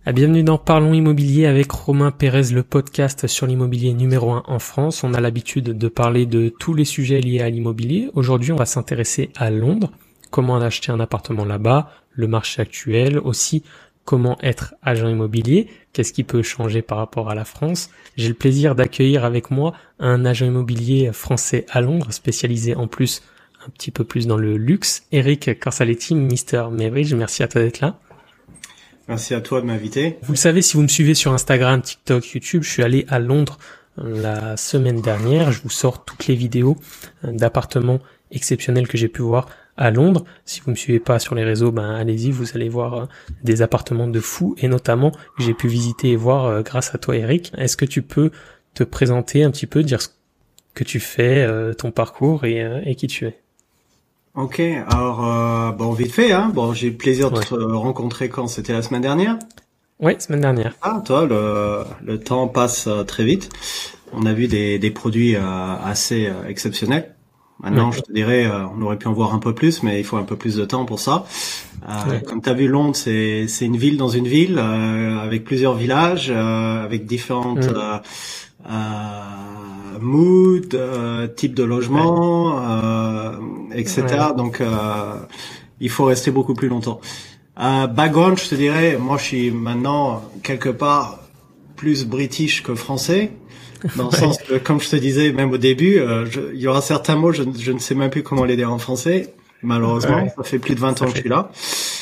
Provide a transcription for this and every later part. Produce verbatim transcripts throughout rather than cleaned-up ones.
Ah, bienvenue dans Parlons Immobilier avec Romain Pérez, le podcast sur l'immobilier numéro un en France. On a l'habitude de parler de tous les sujets liés à l'immobilier. Aujourd'hui, on va s'intéresser à Londres, comment acheter un appartement là-bas, le marché actuel, aussi comment être agent immobilier, qu'est-ce qui peut changer par rapport à la France. J'ai le plaisir d'accueillir avec moi un agent immobilier français à Londres, spécialisé en plus un petit peu plus dans le luxe, Eric Corsaletti, Mister Meridge. Merci à toi d'être là. Merci à toi de m'inviter. Vous le savez, si vous me suivez sur Instagram, TikTok, YouTube, je suis allé à Londres la semaine dernière. Je vous sors toutes les vidéos d'appartements exceptionnels que j'ai pu voir à Londres. Si vous me suivez pas sur les réseaux, ben allez-y, vous allez voir des appartements de fous et notamment que j'ai pu visiter et voir grâce à toi, Eric. Est-ce que tu peux te présenter un petit peu, dire ce que tu fais, ton parcours et, et qui tu es? Ok, alors euh, bon vite fait, hein. Bon, j'ai eu le plaisir de ouais. te rencontrer quand c'était la semaine dernière. Oui, semaine dernière. Ah, toi, le le temps passe euh, très vite. On a vu des des produits euh, assez euh, exceptionnels. Maintenant, ouais. je te dirais, euh, on aurait pu en voir un peu plus, mais il faut un peu plus de temps pour ça. Euh, ouais. Comme tu as vu, Londres, c'est c'est une ville dans une ville euh, avec plusieurs villages, euh, avec différentes ouais. euh, euh, mood, euh, type de logement, euh, et cetera. Ouais. Donc, euh, il faut rester beaucoup plus longtemps. Euh, background, je te dirais, moi, je suis maintenant quelque part plus british que français, dans le ouais. sens que, comme je te disais, même au début, euh, je, il y aura certains mots, je, je ne sais même plus comment les dire en français. Malheureusement, ouais. ça fait plus de vingt ans que je suis là.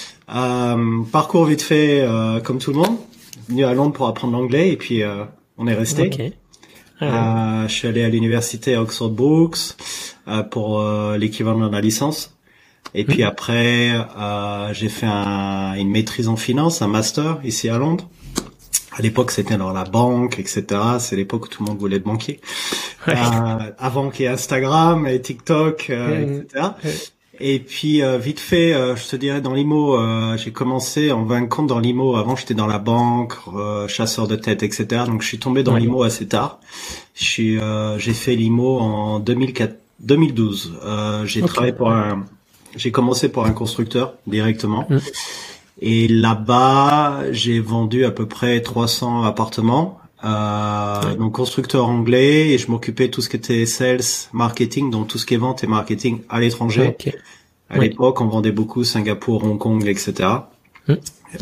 Euh, parcours vite fait, euh, comme tout le monde, venu à Londres pour apprendre l'anglais et puis euh, on est resté. Okay. Euh, je suis allé à l'université à Oxford Brookes euh, pour euh, l'équivalent de la licence. Et puis mmh. après, euh, j'ai fait un, une maîtrise en finance, un master ici à Londres. À l'époque, c'était dans la banque, et cetera. C'est l'époque où tout le monde voulait être banquier. Ouais. Euh, avant qu'il y ait Instagram et TikTok, euh, mmh. et cetera. Mmh. Et puis euh, vite fait, euh, je te dirais dans l'I M O, euh, j'ai commencé en vingt compte dans l'I M O. Avant, j'étais dans la banque, euh, chasseur de tête, et cetera. Donc, je suis tombé dans ouais. l'I M O assez tard. Je suis, euh, j'ai fait l'I M O en deux mille quatre, deux mille douze. Euh, j'ai okay. travaillé pour un, j'ai commencé pour un constructeur directement. Mm. Et là-bas, j'ai vendu à peu près trois cents appartements. Euh, ouais. Donc constructeur anglais, et je m'occupais de tout ce qui était sales, marketing, donc tout ce qui est vente et marketing à l'étranger. Okay. À oui. l'époque, on vendait beaucoup Singapour, Hong Kong, et cetera. Mm.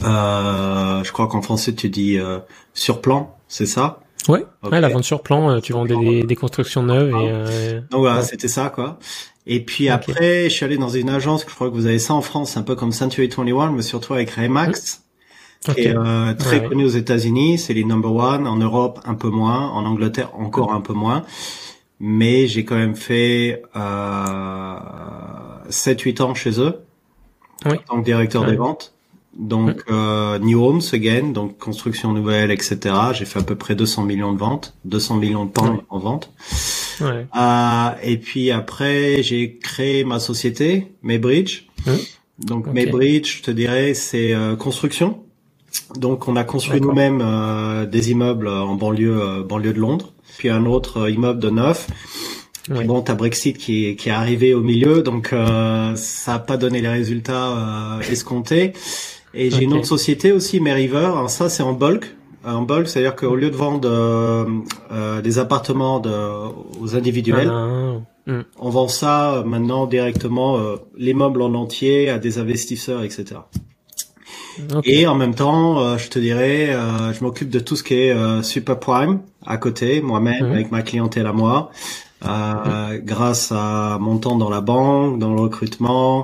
Euh, je crois qu'en français tu dis euh, sur plan, c'est ça? Ouais. Okay. Ouais, la vente sur plan, tu vendais des, des constructions neuves et. Euh... Donc voilà, ouais. c'était ça quoi. Et puis okay. après, je suis allé dans une agence, je crois que vous avez ça en France, un peu comme Century vingt et un, mais surtout avec Remax. Mm. Qui okay. est euh, très ouais. connu aux États-Unis, c'est les number one. En Europe, un peu moins. En Angleterre, encore un peu moins. Mais j'ai quand même fait euh, sept huit ans chez eux, oui. en tant que directeur ouais. des ventes. Donc, oui. euh, New Homes Again, donc construction nouvelle, et cetera. J'ai fait à peu près deux cents millions de ventes, deux cents millions de pounds oui. en vente. Ouais. Euh, et puis après, j'ai créé ma société, Meridge. Oui. Donc, okay. Meridge, je te dirais, c'est euh, construction. Donc, on a construit D'accord. nous-mêmes euh, des immeubles en banlieue, euh, banlieue de Londres, puis un autre euh, immeuble de neuf. Oui. Bon, t'as Brexit qui est, qui est arrivé au milieu, donc euh, ça a pas donné les résultats euh, escomptés. Et j'ai okay. une autre société aussi, Meriver. Alors ça, c'est en bulk. En bulk, c'est-à-dire qu'au lieu de vendre euh, euh, des appartements de, aux individuels, ah, mm. on vend ça maintenant directement, euh, l'immeuble en entier à des investisseurs, et cetera. Okay. Et en même temps, euh, je te dirais, euh, je m'occupe de tout ce qui est euh, super prime à côté, moi-même, mmh. avec ma clientèle à moi, euh, mmh. grâce à mon temps dans la banque, dans le recrutement,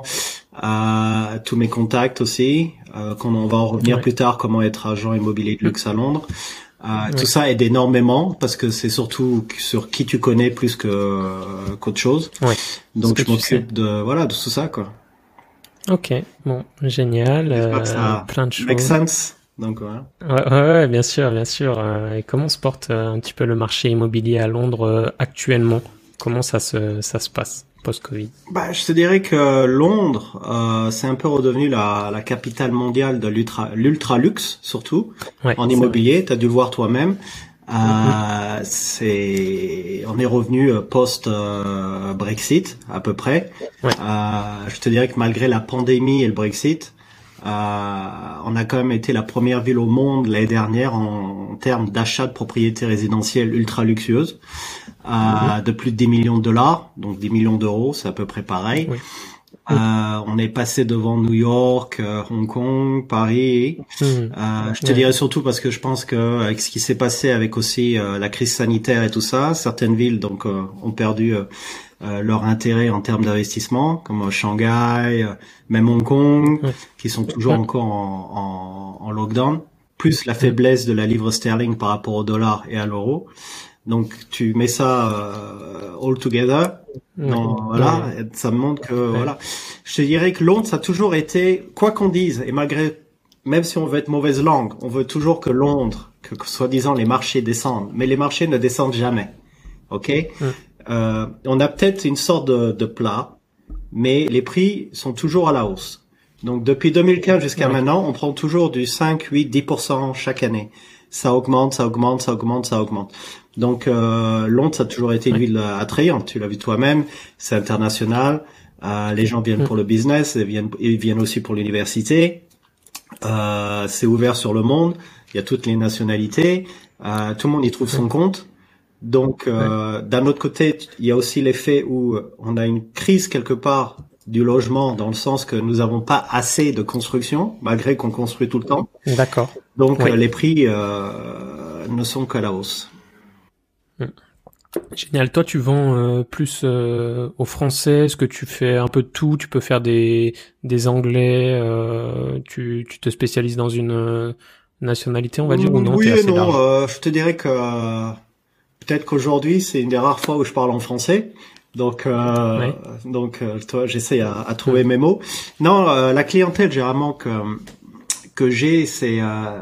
à tous mes contacts aussi, euh, qu'on on va en revenir ouais. plus tard, comment être agent immobilier de luxe à Londres. Euh, ouais. Tout ça aide énormément parce que c'est surtout sur qui tu connais plus que euh, qu'autre chose. Ouais. Donc je m'occupe de voilà de tout ça quoi. Ok, bon, génial, euh, ça plein de choses. Make sense. Donc ouais. Ouais, ouais, ouais, bien sûr, bien sûr. Et comment se porte un petit peu le marché immobilier à Londres euh, actuellement? Comment ça se ça se passe post-Covid? Bah, je te dirais que Londres, euh, c'est un peu redevenu la la capitale mondiale de l'ultra l'ultra luxe surtout ouais, en immobilier. T'as dû le voir toi-même. Euh, mm-hmm. c'est, on est revenu post euh, Brexit à peu près. Ouais. Euh, je te dirais que malgré la pandémie et le Brexit, on a quand même été la première ville au monde l'année dernière en, en termes d'achat de propriétés résidentielles ultra luxueuses, euh, mmh. de plus de dix millions de dollars, donc dix millions d'euros, c'est à peu près pareil. Oui. Euh, on est passé devant New York, euh, Hong Kong, Paris. Mmh. Euh, je te ouais. dirais surtout parce que je pense que avec ce qui s'est passé avec aussi euh, la crise sanitaire et tout ça, certaines villes donc euh, ont perdu euh, euh, leur intérêt en termes d'investissement, comme euh, Shanghai, euh, même Hong Kong, mmh. qui sont toujours mmh. encore en, en, en lockdown. Plus la faiblesse de la livre sterling par rapport au dollar et à l'euro. Donc tu mets ça euh, all together. Non, ouais, voilà, ouais. ça me montre que ouais. voilà. Je te dirais que Londres, ça a toujours été, quoi qu'on dise, et malgré, même si on veut être mauvaise langue, on veut toujours que Londres, que, que soi-disant les marchés descendent, mais les marchés ne descendent jamais. Ok, ouais. euh, on a peut-être une sorte de, de plat, mais les prix sont toujours à la hausse. Donc depuis deux mille quinze jusqu'à ouais. maintenant, on prend toujours du cinq, huit, dix pour cent chaque année. Ça augmente, ça augmente, ça augmente, ça augmente. Donc euh, Londres, ça a toujours été une ville attrayante. Tu l'as vu toi-même. C'est international. Euh, les gens viennent pour le business, ils viennent, ils viennent aussi pour l'université. Euh, c'est ouvert sur le monde. Il y a toutes les nationalités. Euh, tout le monde y trouve son compte. Donc euh, d'un autre côté, il y a aussi l'effet où on a une crise quelque part du logement, dans le sens que nous n'avons pas assez de construction, malgré qu'on construit tout le temps. D'accord. Donc oui. euh, les prix euh, ne sont qu'à la hausse. Génial. Toi, tu vends euh, plus euh, aux Français. Est-ce que tu fais un peu de tout? Tu peux faire des des Anglais. Euh, tu tu te spécialises dans une euh, nationalité, on va dire, ou non? Oui et non. Euh, je te dirais que euh, peut-être qu'aujourd'hui, c'est une des rares fois où je parle en français. Donc, euh, ouais. donc, euh, toi, j'essaie à, à trouver ouais. mes mots. Non, euh, la clientèle généralement que que j'ai, c'est, euh,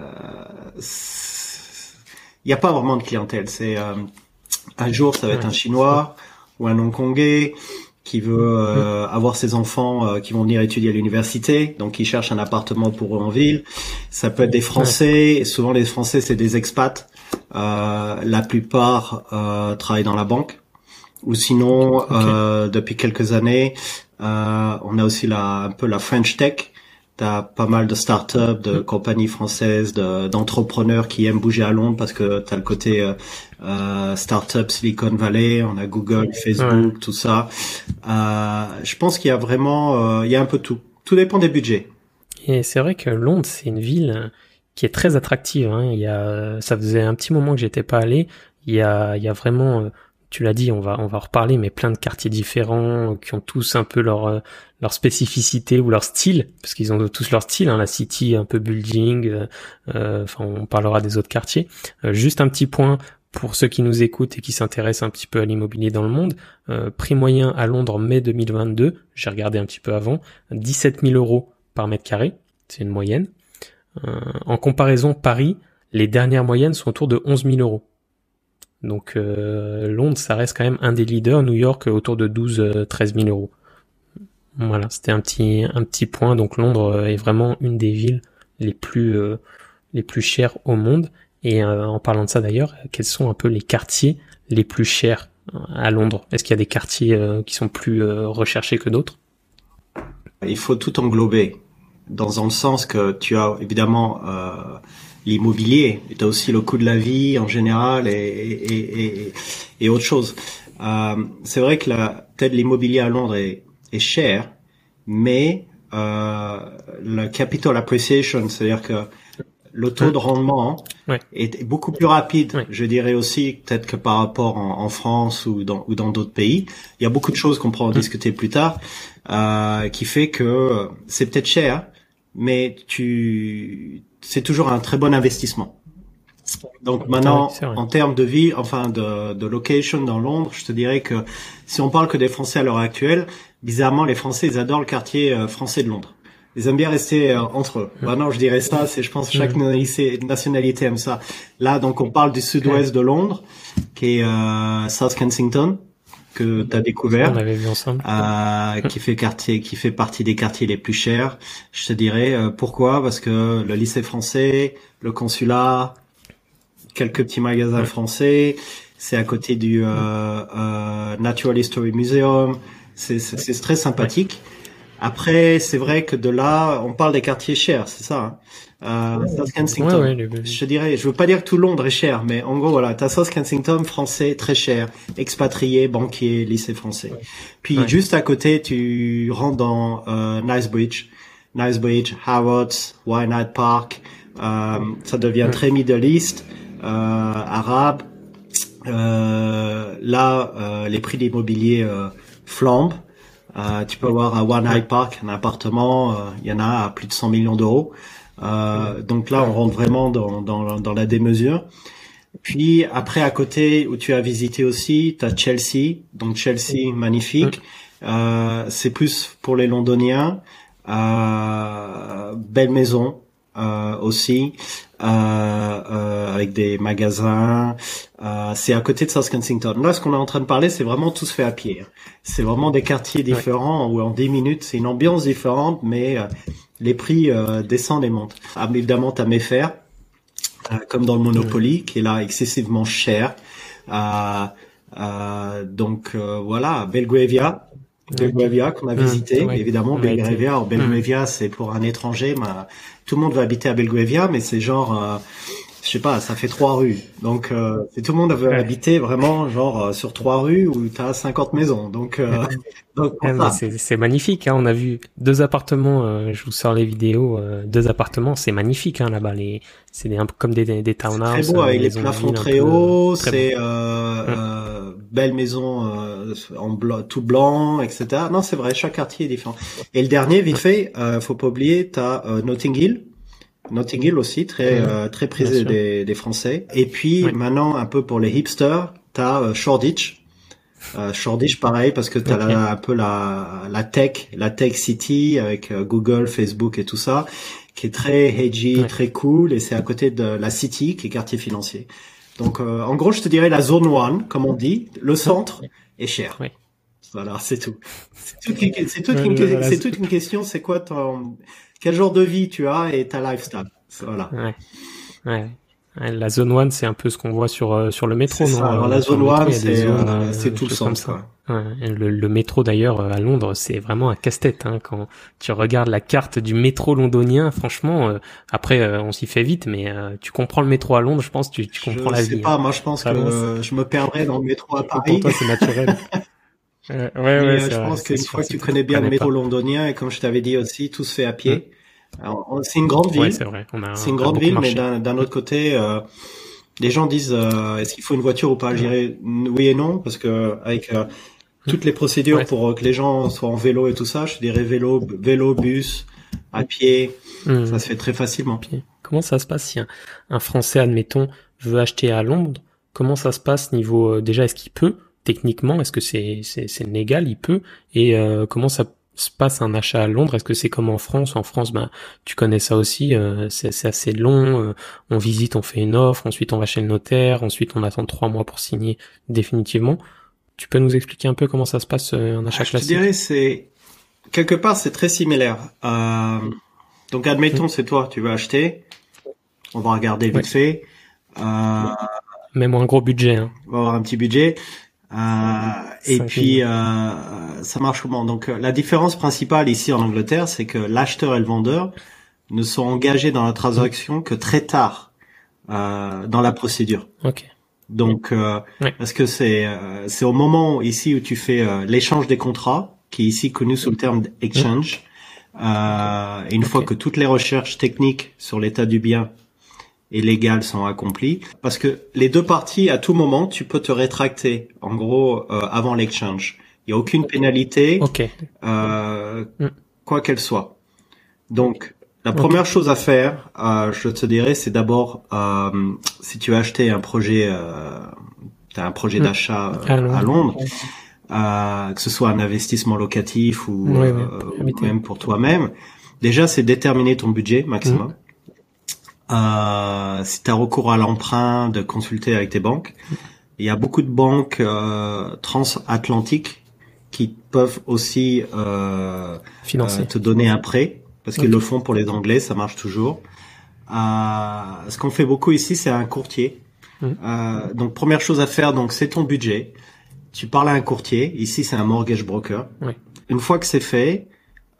il n'y a pas vraiment de clientèle. C'est euh, un jour, ça va être un Chinois ou un Hongkongais qui veut euh, avoir ses enfants euh, qui vont venir étudier à l'université, donc qui cherche un appartement pour eux en ville. Ça peut être des Français. Et souvent, les Français, c'est des expats. Euh, la plupart euh, travaillent dans la banque. Ou sinon, okay. euh, depuis quelques années, euh, on a aussi la, un peu la French Tech. T'as pas mal de startups, de compagnies françaises, de, d'entrepreneurs qui aiment bouger à Londres parce que t'as le côté euh, euh, startup Silicon Valley, on a Google, Facebook, ouais. tout ça. Euh, je pense qu'il y a vraiment, euh, il y a un peu tout. Tout dépend des budgets. Et c'est vrai que Londres, c'est une ville qui est très attractive. Hein. Il y a, ça faisait un petit moment que j'étais pas allé. Il y a, il y a vraiment tu l'as dit, on va on va en reparler, mais plein de quartiers différents qui ont tous un peu leur leur spécificité ou leur style, parce qu'ils ont tous leur style. Hein, la City un peu building, euh, enfin on parlera des autres quartiers. Euh, juste un petit point pour ceux qui nous écoutent et qui s'intéressent un petit peu à l'immobilier dans le monde. Euh, prix moyen à Londres mai deux mille vingt-deux, j'ai regardé un petit peu avant, dix-sept mille euros par mètre carré, c'est une moyenne. Euh, en comparaison, Paris, les dernières moyennes sont autour de onze mille euros. Donc euh, Londres, ça reste quand même un des leaders. New York, autour de douze à treize mille euros. Voilà, c'était un petit un petit point. Donc Londres est vraiment une des villes les plus euh, les plus chères au monde. Et euh, en parlant de ça d'ailleurs, quels sont un peu les quartiers les plus chers à Londres? Est-ce qu'il y a des quartiers euh, qui sont plus euh, recherchés que d'autres? Il faut tout englober, dans le sens que tu as évidemment euh, l'immobilier, et tu as aussi le coût de la vie en général et, et, et, et autre chose. Euh, c'est vrai que la, peut-être l'immobilier à Londres est, est cher, mais euh, le capital appreciation, c'est-à-dire que le taux de rendement ouais. est beaucoup plus rapide, ouais. je dirais aussi, peut-être que par rapport en, en France ou dans ou dans d'autres pays. Il y a beaucoup de choses qu'on pourra en mmh. discuter plus tard, euh, qui fait que c'est peut-être cher, mais tu c'est toujours un très bon investissement. Donc maintenant, ouais, en termes de vie, enfin de, de location dans Londres, je te dirais que si on parle que des Français à l'heure actuelle, bizarrement, les Français, ils adorent le quartier euh, français de Londres. Ils aiment bien rester euh, entre eux. Mmh. Maintenant, je dirais ça, c'est, je pense, que chaque mmh. nationalité aime ça. Là, donc, on parle du sud-ouest mmh. de Londres, qui est euh, South Kensington, que tu as découvert. On avait vu ensemble. Euh, mmh. qui fait quartier, qui fait partie des quartiers les plus chers. Je te dirais euh, pourquoi, parce que le lycée français, le consulat, quelques petits magasins mmh. français, c'est à côté du euh, euh, Natural History Museum. C'est, c'est, c'est très sympathique. Après, c'est vrai que de là, on parle des quartiers chers, c'est ça. Hein. Euh, South Kensington. Ouais, ouais, le... Je te dirais, je veux pas dire que tout Londres est cher, mais en gros, voilà, t'as South Kensington, français, très cher, expatrié, banquier, lycée français. Ouais. Puis ouais. juste à côté, tu rentres dans euh, Knightsbridge, Knightsbridge, Harrods, Wynad Park. Euh, ça devient ouais. très Middle East, euh, arabe. Euh, là, euh, les prix d'immobilier euh, flambent. Euh, tu peux avoir à One Hyde Park un appartement, euh, il y en a à plus de cent millions d'euros. Euh, donc là, on rentre vraiment dans, dans, dans la démesure. Puis après, à côté, où tu as visité aussi, tu as Chelsea. Donc Chelsea, magnifique. Euh, c'est plus pour les Londoniens. Euh, belle maison euh, aussi, euh, euh, avec des magasins. Euh, c'est à côté de South Kensington. Là, ce qu'on est en train de parler, c'est vraiment tout se fait à pied. C'est vraiment des quartiers différents où en dix minutes, c'est une ambiance différente, mais euh, les prix euh, descendent et montent. Ah, évidemment, t'as Mayfair, euh, comme dans le Monopoly, mmh. qui est là excessivement cher. Euh, euh, donc euh, voilà, Belgravia. Belgravia qu'on a visité, mmh, ouais. évidemment Belgravia. Alors, Belgravia, mmh. c'est pour un étranger, mais tout le monde va habiter à Belgravia, mais c'est genre, euh, je sais pas, ça fait trois rues. Donc, euh, tout le monde veut ouais. habiter vraiment genre euh, sur trois rues où t'as cinquante maisons. Donc, euh, donc ouais, c'est, c'est magnifique. Hein. On a vu deux appartements. Euh, je vous sors les vidéos. Euh, deux appartements, c'est magnifique hein, là-bas. Les, c'est des, un peu comme des des, des townhouses. Très beau avec les plafonds très hauts. C'est euh, mmh. euh, belle maison euh, en blanc, tout blanc, et cetera. Non, c'est vrai, chaque quartier est différent. Et le dernier, vite fait, euh, faut pas oublier, t'as euh, Notting Hill. Notting Hill aussi, très mmh. euh, très prisé des, des Français. Et puis oui. maintenant, un peu pour les hipsters, t'as euh, Shoreditch. Euh, Shoreditch, pareil, parce que t'as okay. là, un peu la la tech, la tech city avec euh, Google, Facebook et tout ça, qui est très edgy, ouais. très cool, et c'est à côté de la City, qui est quartier financier. Donc, euh, en gros, je te dirais la zone one, comme on dit, le centre est cher. Oui. Voilà, c'est tout. C'est toute une, c'est toute une, c'est, c'est toute une question. C'est quoi ton, quel genre de vie tu as et ta lifestyle. Voilà. Ouais. Ouais. La zone one, c'est un peu ce qu'on voit sur euh, sur le métro, c'est non? Ça. Alors, la zone one, c'est zones, euh, c'est tout le centre. Quoi. Ouais, le, le métro d'ailleurs à Londres, c'est vraiment un casse-tête. Hein, quand tu regardes la carte du métro londonien, franchement, euh, après euh, on s'y fait vite, mais euh, tu comprends le métro à Londres, je pense, tu, tu comprends je la vie. Je sais vie. pas, hein. moi je pense vraiment, que euh, je me perdrais dans le métro à Paris. Pour toi, c'est naturel. ouais, ouais, ouais, mais, c'est je vrai, pense qu'une sûr, fois que tu connais bien le métro pas. londonien, et comme je t'avais dit aussi, tout se fait à pied. Mmh. Alors, c'est une grande ville. Ouais, c'est vrai. On a, c'est une grande ville, marché. mais d'un, d'un autre côté. Euh, Les gens disent euh, est-ce qu'il faut une voiture ou pas? Je dirais oui et non parce que avec euh, toutes les procédures ouais. pour euh, que les gens soient en vélo et tout ça, je dirais vélo, vélo, bus, à pied, mmh. ça se fait très facilement. Comment ça se passe si un, un Français, admettons, veut acheter à Londres? Comment ça se passe niveau euh, déjà est-ce qu'il peut techniquement? Est-ce que c'est c'est, c'est légal? Il peut et euh, comment ça se passe un achat à Londres? Est-ce que c'est comme en France? En France, ben tu connais ça aussi, euh, c'est, c'est assez long. Euh, on visite, on fait une offre, ensuite on va chez le notaire, ensuite on attend trois mois pour signer définitivement. Tu peux nous expliquer un peu comment ça se passe euh, un achat ah, je classique? Je te dirais, c'est quelque part c'est très similaire. Euh, donc admettons, mmh. c'est toi, tu veux acheter, on va regarder vite ouais. fait. Euh, Même un gros budget. Hein. On va avoir un petit budget. Euh, et puis euh, ça marche comment? Donc la différence principale ici en Angleterre, c'est que l'acheteur et le vendeur ne sont engagés dans la transaction que très tard euh, dans la procédure. Ok. Donc euh, oui. parce que c'est euh, c'est au moment ici où tu fais euh, l'échange des contrats, qui est ici connu sous le terme exchange. Euh, et une okay. fois que toutes les recherches techniques sur l'état du bien et légales sont accomplies, parce que les deux parties, à tout moment, tu peux te rétracter, en gros, euh, avant l'exchange. Il n'y a aucune pénalité, okay. euh, mm. quoi qu'elle soit. Donc, la okay. première chose à faire, euh, je te dirais, c'est d'abord, euh, si tu as acheté un projet, euh, t'as un projet mm. d'achat euh, à Londres, à Londres euh, que ce soit un investissement locatif ou, oui, euh, oui. ou même pour toi-même, déjà, c'est déterminer ton budget maximum. Mm. Euh, si tu as recours à l'emprunt, de consulter avec tes banques. Il y a beaucoup de banques euh, transatlantiques qui peuvent aussi euh, financer, euh, te donner un prêt, parce qu'ils okay. le font pour les Anglais, ça marche toujours. Euh, ce qu'on fait beaucoup ici, c'est un courtier. Mmh. Euh, donc première chose à faire, donc c'est ton budget. Tu parles à un courtier. Ici, c'est un mortgage broker. Oui. Une fois que c'est fait,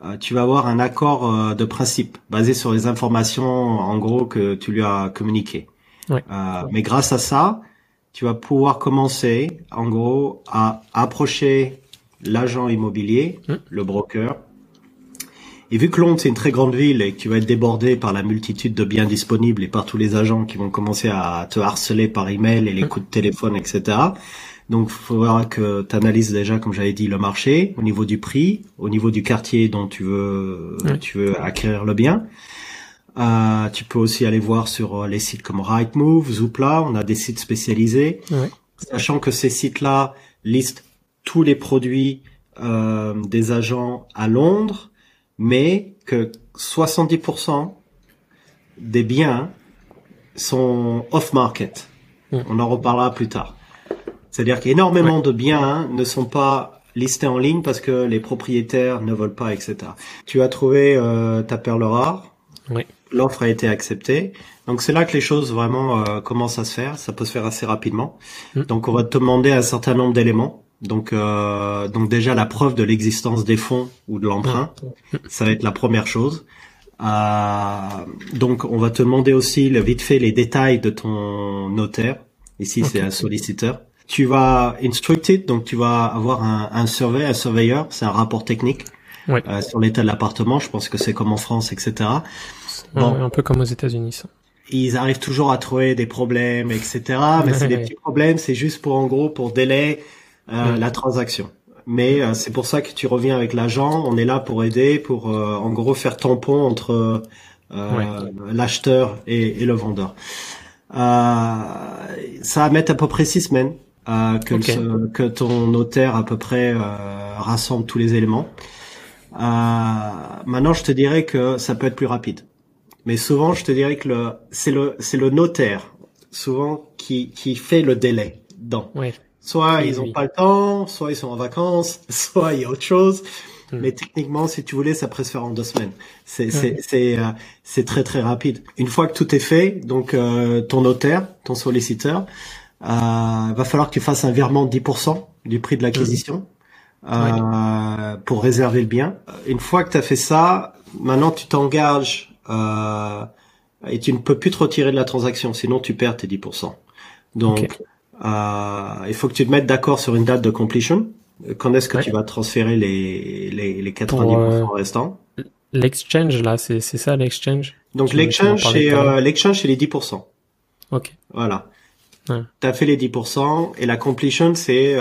euh, tu vas avoir un accord euh, de principe basé sur les informations, en gros, que tu lui as communiquées. Ouais. Euh, mais grâce à ça, tu vas pouvoir commencer, en gros, à approcher l'agent immobilier, mmh. le broker. Et vu que Londres, c'est une très grande ville et que tu vas être débordé par la multitude de biens disponibles et par tous les agents qui vont commencer à te harceler par email et les coups de téléphone, et cetera. Donc, il faudra que tu analyses déjà, comme j'avais dit, le marché au niveau du prix, au niveau du quartier dont tu veux, oui. tu veux acquérir le bien. Euh, tu peux aussi aller voir sur les sites comme Rightmove, Zoopla. On a des sites spécialisés. Oui. Sachant que ces sites-là listent tous les produits euh, des agents à Londres, mais que soixante-dix pour cent des biens sont off-market. Mmh. On en reparlera plus tard. C'est-à-dire qu'énormément ouais. de biens ne sont pas listés en ligne parce que les propriétaires ne veulent pas, et cetera. Tu as trouvé euh, ta perle rare. Oui. L'offre a été acceptée. Donc c'est là que les choses vraiment euh, commencent à se faire. Ça peut se faire assez rapidement. Mmh. Donc on va te demander un certain nombre d'éléments. Donc, euh, donc déjà la preuve de l'existence des fonds ou de l'emprunt, ça va être la première chose. Euh, donc, on va te demander aussi le vite fait les détails de ton notaire. Ici, okay. c'est un solliciteur. Tu vas instructed, donc tu vas avoir un, un surveyor, un surveyor, c'est un rapport technique oui. euh, sur l'état de l'appartement. Je pense que c'est comme en France, et cetera. Bon, un peu comme aux États-Unis, ça. Ils arrivent toujours à trouver des problèmes, et cetera. Mais c'est des petits problèmes. C'est juste pour en gros pour délai. Euh, mmh. la transaction. Mais euh, c'est pour ça que tu reviens avec l'agent. On est là pour aider, pour euh, en gros faire tampon entre euh, ouais. l'acheteur et, et le vendeur. Euh, ça va mettre à peu près six semaines euh, que, okay. le, que ton notaire à peu près euh, rassemble tous les éléments. Euh, maintenant, je te dirais que ça peut être plus rapide. Mais souvent, je te dirais que le c'est le c'est le notaire souvent qui qui fait le délai dans. Ouais. Soit oui, ils ont oui. pas le temps, soit ils sont en vacances, soit il y a autre chose. Mmh. Mais techniquement, si tu voulais, ça pourrait se faire en deux semaines. C'est, mmh. c'est, c'est, euh, c'est très très rapide. Une fois que tout est fait, donc euh, ton notaire, ton solliciteur, euh, va falloir que tu fasses un virement de dix pour cent du prix de l'acquisition mmh. euh, oui. pour réserver le bien. Une fois que tu as fait ça, maintenant tu t'engages euh, et tu ne peux plus te retirer de la transaction, sinon tu perds tes dix pour cent. Donc okay. Euh, il faut que tu te mettes d'accord sur une date de completion. Quand est-ce que ouais. tu vas transférer les les, les quatre-vingt-dix pour cent euh, restants? L'exchange là, c'est c'est ça l'exchange. Donc tu l'exchange c'est euh, l'exchange c'est les dix pour cent. Ok. Voilà. Ouais. T'as fait les dix pour cent et la completion c'est euh,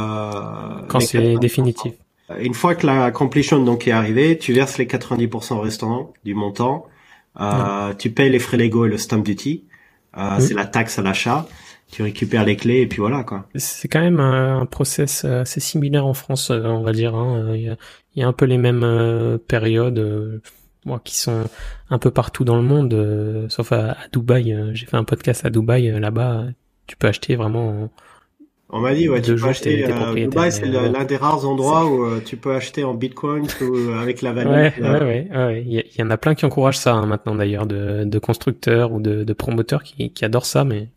quand c'est définitif. Une fois que la completion donc est arrivée, tu verses les quatre-vingt-dix pour cent restants du montant. Euh, ouais. Tu payes les frais légaux et le stamp duty. Euh, mmh. C'est la taxe à l'achat. Tu récupères les clés et puis voilà quoi. C'est quand même un, un process assez similaire en France, on va dire. Hein. Il, y a, il y a un peu les mêmes euh, périodes euh, bon, qui sont un peu partout dans le monde, euh, sauf à, à Dubaï. Euh, j'ai fait un podcast à Dubaï. Euh, là-bas, tu peux acheter vraiment. On m'a dit ouais, tu peux acheter. Tes, tes euh, Dubaï, c'est euh, l'un des rares endroits c'est... où euh, tu peux acheter en Bitcoin ou avec la valeur. Ouais, euh... ouais, ouais, ouais. Il y, il y en a plein qui encouragent ça hein, maintenant d'ailleurs, de, de constructeurs ou de, de promoteurs qui, qui adorent ça, mais.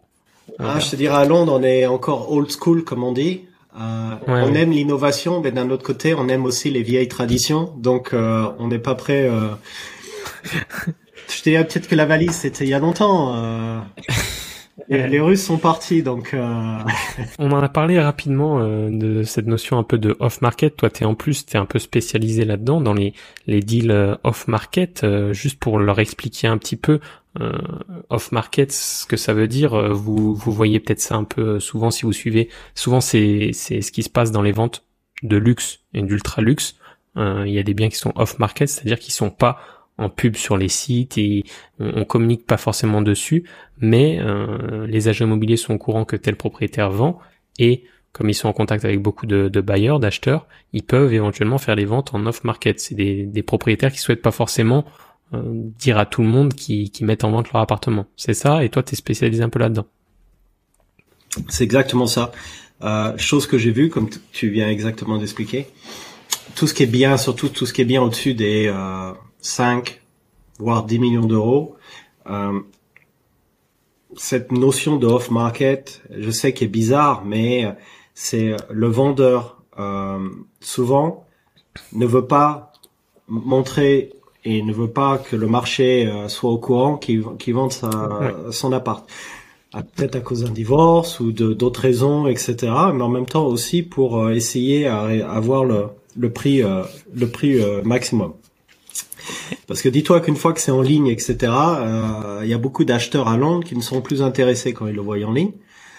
Ah, je te dirais à Londres, on est encore old school, comme on dit. Euh, ouais, on ouais. aime l'innovation, mais d'un autre côté, on aime aussi les vieilles traditions. Donc, euh, on n'est pas prêt. Euh... je te dirais peut-être que la valise, c'était il y a longtemps. Euh... Les, les Russes sont partis, donc. Euh... On en a parlé rapidement euh, de cette notion un peu de off-market. Toi, t'es en plus, t'es un peu spécialisé là-dedans dans les les deals euh, off-market. Euh, juste pour leur expliquer un petit peu. Euh, off-market, ce que ça veut dire, euh, vous vous voyez peut-être ça un peu souvent si vous suivez. Souvent, c'est c'est ce qui se passe dans les ventes de luxe et d'ultra luxe. Euh, il y a des biens qui sont off-market, c'est-à-dire qu'ils sont pas en pub sur les sites et on, on communique pas forcément dessus, mais euh, les agents immobiliers sont au courant que tel propriétaire vend et comme ils sont en contact avec beaucoup de, de bailleurs, d'acheteurs, ils peuvent éventuellement faire les ventes en off-market. C'est des, des propriétaires qui souhaitent pas forcément Euh, dire à tout le monde qui, qui mettent en vente leur appartement. C'est ça, et toi t'es spécialisé un peu là-dedans. C'est exactement ça. Euh, chose que j'ai vue, comme t- tu viens exactement d'expliquer, tout ce qui est bien, surtout tout ce qui est bien au-dessus des euh, cinq, voire dix millions d'euros, euh, cette notion de off-market, je sais qu'elle est bizarre, mais c'est le vendeur, euh, souvent, ne veut pas montrer et ne veut pas que le marché euh, soit au courant qu'il qu'il vende sa, ouais. son appart. Ah, peut-être à cause d'un divorce ou de d'autres raisons, et cetera. Mais en même temps aussi pour euh, essayer à, à avoir le, le prix, euh, le prix euh, maximum. Parce que dis-toi qu'une fois que c'est en ligne, et cetera, euh, il y a beaucoup d'acheteurs à Londres qui ne sont plus intéressés quand ils le voient en ligne,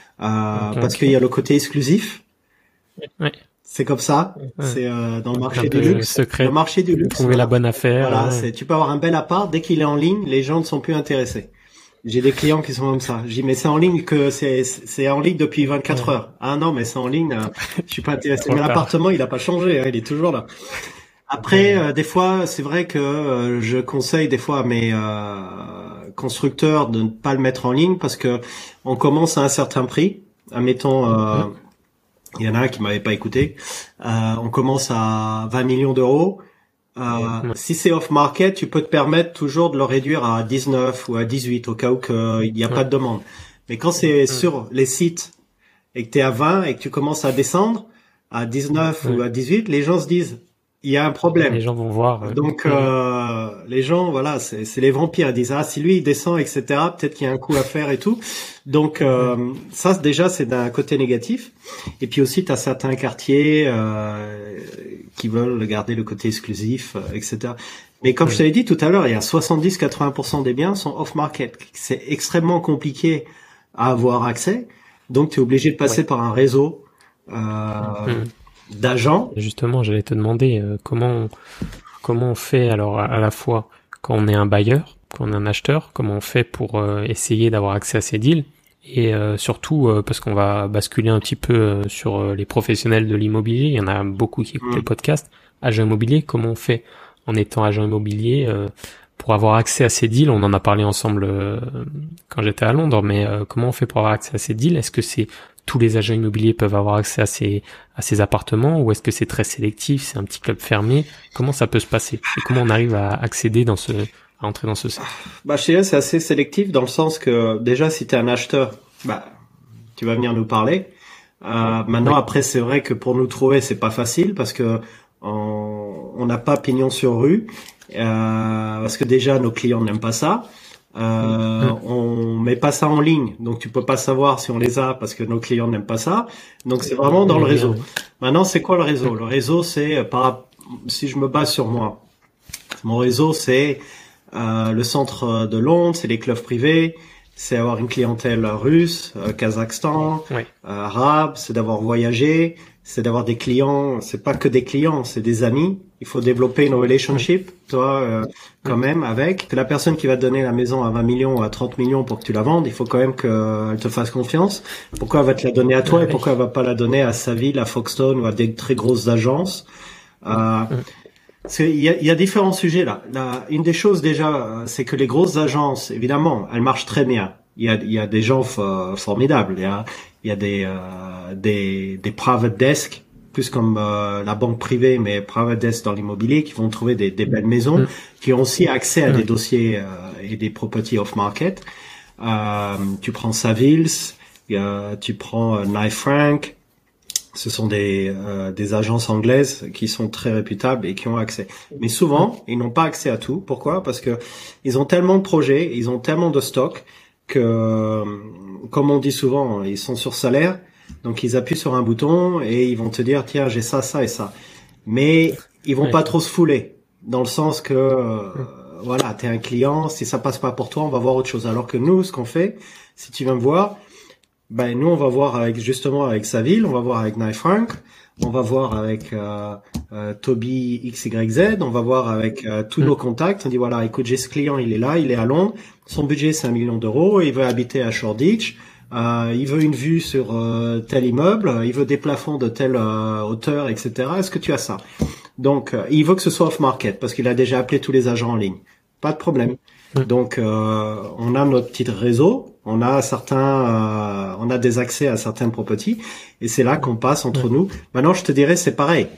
euh, okay, parce okay. qu'il y a le côté exclusif. Ouais. C'est comme ça. Ouais. C'est euh, dans le marché du luxe. Secret. Le marché du luxe. Trouver voilà. la bonne affaire. Voilà. Ouais. C'est, tu peux avoir un bel appart, dès qu'il est en ligne, les gens ne sont plus intéressés. J'ai des clients qui sont comme ça. Je dis mais c'est en ligne que c'est c'est en ligne depuis vingt-quatre ouais. heures. Ah non mais c'est en ligne. Euh, je suis pas intéressé. Mais l'appartement il a pas changé. Hein, il est toujours là. Après, euh, des fois, c'est vrai que euh, je conseille des fois à mes euh, constructeurs de ne pas le mettre en ligne parce que on commence à un certain prix. Admettons, euh, mmh. il y en a un qui m'avait pas écouté. Euh, on commence à vingt millions d'euros. Euh, mmh. Si c'est off-market, tu peux te permettre toujours de le réduire à dix-neuf ou à dix-huit au cas où il n'y a mmh. pas de demande. Mais quand c'est mmh. sur les sites et que tu es à vingt et que tu commences à descendre à dix-neuf mmh. ou à dix-huit, les gens se disent il y a un problème. Les gens vont voir. Ouais. Donc euh, les gens, voilà, c'est, c'est les vampires. Ils disent ah si lui il descend, et cetera. Peut-être qu'il y a un coup à faire et tout. Donc euh, ça déjà c'est d'un côté négatif. Et puis aussi tu as certains quartiers euh, qui veulent garder le côté exclusif, euh, et cetera. Mais comme ouais. je t'avais dit tout à l'heure, il y a soixante-dix à quatre-vingts pour cent des biens sont off-market. C'est extrêmement compliqué à avoir accès. Donc tu es obligé de passer ouais. par un réseau. Euh, mmh. d'agents. Justement, j'allais te demander euh, comment on, comment on fait alors à, à la fois quand on est un bailleur, quand on est un acheteur, comment on fait pour euh, essayer d'avoir accès à ces deals et euh, surtout euh, parce qu'on va basculer un petit peu euh, sur euh, les professionnels de l'immobilier, il y en a beaucoup qui écoutent mmh. les podcasts, agent immobilier, comment on fait en étant agent immobilier euh, pour avoir accès à ces deals? On en a parlé ensemble euh, quand j'étais à Londres, mais euh, comment on fait pour avoir accès à ces deals? Est-ce que c'est tous les agents immobiliers peuvent avoir accès à ces à ces appartements ou est-ce que c'est très sélectif, c'est un petit club fermé? Comment ça peut se passer et comment on arrive à accéder dans ce à entrer dans ce secteur? Bah je dirais c'est assez sélectif dans le sens que déjà si tu es un acheteur, bah tu vas venir nous parler. Euh, maintenant oui. après c'est vrai que pour nous trouver c'est pas facile parce que on n'a pas pignon sur rue euh, parce que déjà nos clients n'aiment pas ça. Euh, mmh. on met pas ça en ligne, donc tu peux pas savoir si on les a parce que nos clients n'aiment pas ça. Donc c'est vraiment dans le réseau. Maintenant, c'est quoi le réseau? Le réseau, c'est par si je me base sur moi, mon réseau, c'est euh, le centre de Londres, c'est les clubs privés, c'est avoir une clientèle russe, euh, Kazakhstan, oui. euh, arabe, c'est d'avoir voyagé, c'est d'avoir des clients. C'est pas que des clients, c'est des amis. Il faut développer une relationship, toi, euh, quand même, avec que la personne qui va te donner la maison à vingt millions ou à trente millions pour que tu la vendes, il faut quand même qu'elle te fasse confiance. Pourquoi elle va te la donner à toi et pourquoi elle va pas la donner à Saville, à Foxton ou à des très grosses agences? Euh, c'est, il y a, il y a différents sujets là. là. Une des choses déjà, c'est que les grosses agences, évidemment, elles marchent très bien. Il y a, il y a des gens f- formidables. Il y a, il y a des, euh, des, des private desks. Plus comme euh, la banque privée, mais private desk dans l'immobilier, qui vont trouver des, des belles maisons, mmh. qui ont aussi accès à mmh. des dossiers euh, et des properties off-market. Euh, tu prends Savills, euh, tu prends euh, Knight Frank, ce sont des, euh, des agences anglaises qui sont très réputables et qui ont accès. Mais souvent, ils n'ont pas accès à tout. Pourquoi? Parce que ils ont tellement de projets, ils ont tellement de stocks que, comme on dit souvent, ils sont sur salaire. Donc ils appuient sur un bouton et ils vont te dire tiens j'ai ça ça et ça, mais ils vont ouais. pas trop se fouler dans le sens que euh, voilà t'es un client, si ça passe pas pour toi on va voir autre chose. Alors que nous ce qu'on fait, si tu viens me voir, ben nous on va voir avec justement avec Saville, on va voir avec Knight Frank, on va voir avec euh, euh, Toby X Y Z, on va voir avec euh, tous mm. nos contacts. On dit voilà écoute j'ai ce client il est là, il est à Londres, son budget c'est un million d'euros, il veut habiter à Shoreditch. Euh, il veut une vue sur euh, tel immeuble, il veut des plafonds de telle euh, hauteur, et cetera. Est-ce que tu as ça? Donc, euh, il veut que ce soit off-market parce qu'il a déjà appelé tous les agents en ligne. Pas de problème. Mmh. Donc, euh, on a notre petit réseau, on a certains, euh, on a des accès à certaines properties, et c'est là qu'on passe entre mmh. nous. Maintenant, je te dirais, c'est pareil.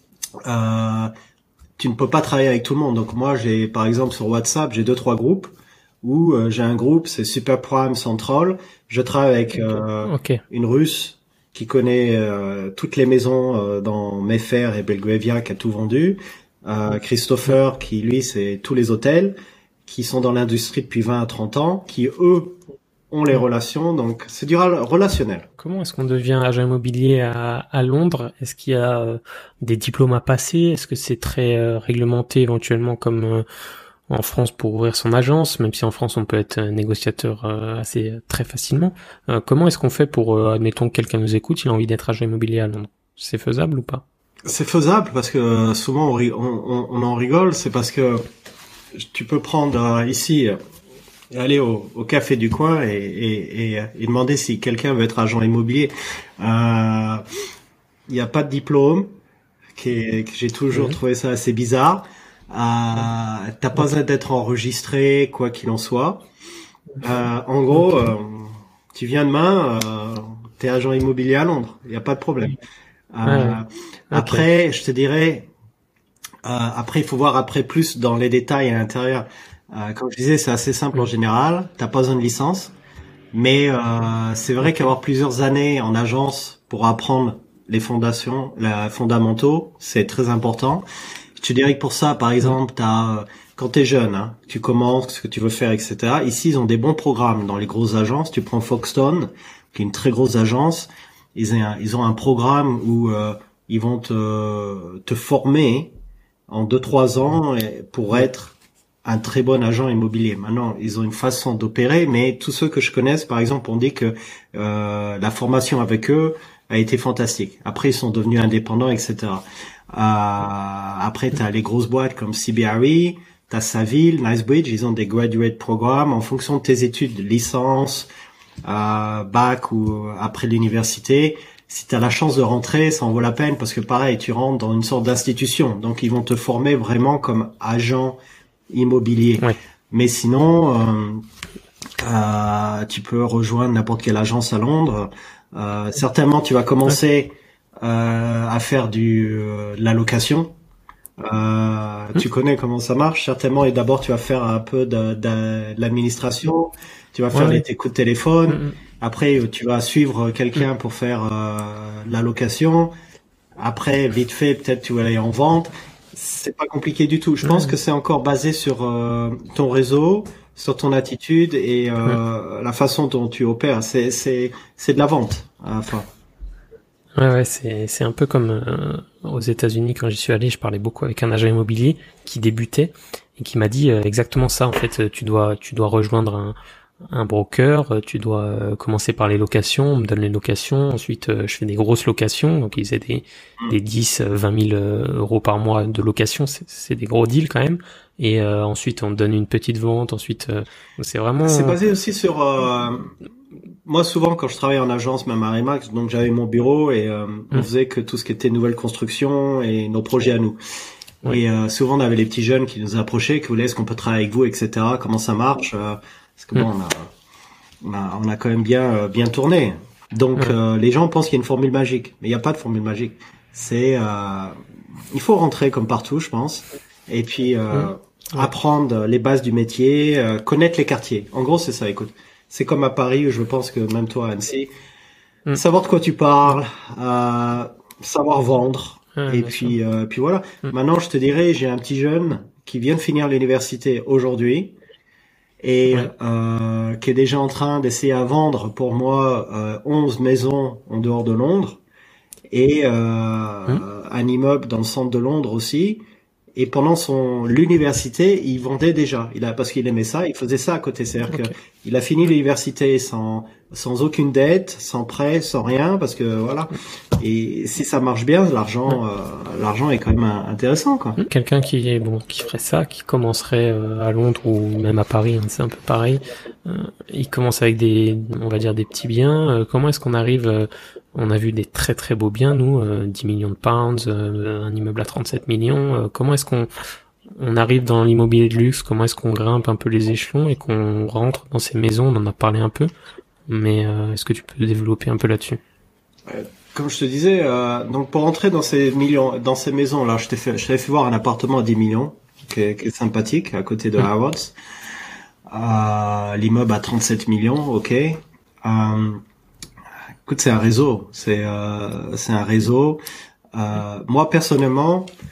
Euh, tu ne peux pas travailler avec tout le monde. Donc, moi, j'ai, par exemple, sur WhatsApp, j'ai deux trois groupes. Où euh, j'ai un groupe, c'est Super Prime Central. Je travaille avec euh, okay. une Russe qui connaît euh, toutes les maisons euh, dans Mayfair et Belgravia, qui a tout vendu. Euh, Christopher, qui lui, c'est tous les hôtels qui sont dans l'industrie depuis vingt à trente ans, qui eux ont les relations, donc c'est du relationnel. Comment est-ce qu'on devient agent immobilier à, à Londres? Est-ce qu'il y a euh, des diplômes à passer? Est-ce que c'est très euh, réglementé éventuellement comme euh, en France pour ouvrir son agence, même si en France on peut être négociateur euh, assez très facilement? Euh, comment est-ce qu'on fait pour, euh, admettons que quelqu'un nous écoute, il a envie d'être agent immobilier à Londres? C'est faisable ou pas? C'est faisable parce que euh, souvent on, on, on en rigole, c'est parce que tu peux prendre euh, ici... aller au, au café du coin et, et, et, et demander si quelqu'un veut être agent immobilier. Il euh, n'y a pas de diplôme, qui est, que j'ai toujours mmh. trouvé ça assez bizarre. Euh, t'as pas besoin d'être enregistré, quoi qu'il en soit. Euh, en gros, euh, tu viens demain, euh, t'es agent immobilier à Londres, il n'y a pas de problème. Euh, ouais, ouais. Après, okay. je te dirais, euh, après il faut voir après plus dans les détails à l'intérieur. Euh, comme je disais, c'est assez simple en général. T'as pas besoin de licence, mais euh, c'est vrai qu'avoir plusieurs années en agence pour apprendre les fondations, les fondamentaux, c'est très important. Je te dirais que pour ça, par exemple, t'as quand t'es jeune, hein, tu commences ce que tu veux faire, et cetera. Ici, ils ont des bons programmes dans les grosses agences. Tu prends Foxton, qui est une très grosse agence. Ils ont un, ils ont un programme où euh, ils vont te te former en deux trois ans pour être un très bon agent immobilier. Maintenant, ils ont une façon d'opérer, mais tous ceux que je connaisse, par exemple, ont dit que euh, la formation avec eux a été fantastique. Après, ils sont devenus indépendants, et cetera. Euh, après, t'as les grosses boîtes comme C B R E, t'as Saville, Nicebridge, ils ont des graduate programmes en fonction de tes études, licence, euh, bac ou après l'université. Si t'as la chance de rentrer, ça en vaut la peine parce que pareil, tu rentres dans une sorte d'institution. Donc, ils vont te former vraiment comme agent immobilier. Ouais. Mais sinon, euh, euh, tu peux rejoindre n'importe quelle agence à Londres. Euh, certainement, tu vas commencer euh, à faire du euh, de la location. Euh, mmh. Tu connais comment ça marche certainement. Et d'abord, tu vas faire un peu de, de, de l'administration. Tu vas faire ouais, des coups de téléphone. Mmh. Après, tu vas suivre quelqu'un mmh. pour faire euh, la location. Après, vite fait, peut-être tu vas aller en vente. C'est pas compliqué du tout. Je pense mmh. que c'est encore basé sur euh, ton réseau, sur ton attitude et euh, mmh. la façon dont tu opères. C'est c'est c'est de la vente à la fin. Ouais ouais, c'est c'est un peu comme euh, aux États-Unis quand j'y suis allé, je parlais beaucoup avec un agent immobilier qui débutait et qui m'a dit euh, exactement ça. En fait, tu dois tu dois rejoindre un un broker, tu dois commencer par les locations, on me donne les locations, ensuite je fais des grosses locations, donc ils faisaient des, des dix, vingt mille euros par mois de location, c'est, c'est des gros deals quand même, et euh, ensuite on me donne une petite vente, ensuite euh, c'est vraiment... C'est basé aussi sur... Euh, moi souvent quand je travaillais en agence, même à Remax, donc j'avais mon bureau et euh, mmh. on faisait que tout ce qui était nouvelle construction et nos projets à nous. Ouais. Et euh, souvent on avait les petits jeunes qui nous approchaient, qui voulaient est-ce qu'on peut travailler avec vous, et cetera. Comment ça marche euh, Parce que bon, on a, on a, on a quand même bien, bien tourné. Donc, ouais. euh, les gens pensent qu'il y a une formule magique, mais il n'y a pas de formule magique. C'est, euh, il faut rentrer comme partout, je pense, et puis euh, ouais. apprendre les bases du métier, euh, connaître les quartiers. En gros, c'est ça. Écoute, c'est comme à Paris, où je pense que même toi, Annecy, ouais. savoir de quoi tu parles, euh, savoir vendre, ouais, et puis, euh, puis voilà. Ouais. Maintenant, je te dirais, j'ai un petit jeune qui vient de finir l'université aujourd'hui. Et ouais. euh, qui est déjà en train d'essayer à vendre pour moi euh, onze maisons en dehors de Londres et euh, mmh. un immeuble dans le centre de Londres aussi. Et pendant son l'université, il vendait déjà. Il a parce qu'il aimait ça, il faisait ça à côté. C'est-à-dire okay. que il a fini l'université sans sans aucune dette, sans prêt, sans rien, parce que voilà. Et si ça marche bien, l'argent ouais. euh, l'argent est quand même intéressant, quoi. Quelqu'un qui est bon, qui ferait ça, qui commencerait euh, à Londres ou même à Paris, hein, c'est un peu pareil. Euh, il commence avec des, on va dire des petits biens. Euh, comment est-ce qu'on arrive euh, On a vu des très très beaux biens, nous, euh, dix millions de pounds, euh, un immeuble à trente-sept millions. Euh, comment est-ce qu'on on arrive dans l'immobilier de luxe? Comment est-ce qu'on grimpe un peu les échelons et qu'on rentre dans ces maisons? On en a parlé un peu, mais euh, est-ce que tu peux développer un peu là-dessus? Comme je te disais, euh, donc pour entrer dans ces millions, dans ces maisons, là, je t'ai fait, je t'avais fait voir un appartement à dix millions, qui est, qui est sympathique, à côté de mmh. Harrods. Euh, l'immeuble à trente-sept millions, ok. Euh, Écoute, c'est un réseau, c'est euh, c'est un réseau. Euh, moi personnellement,